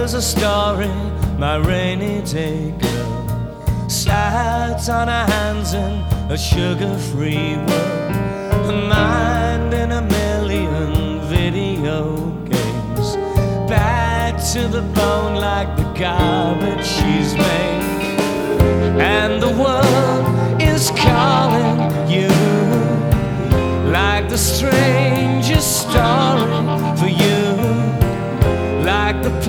was a story, my rainy day girl sat on her hands in a sugar-free world, her mind in a million video games, bad to the bone like the garbage she's made. And the world is calling,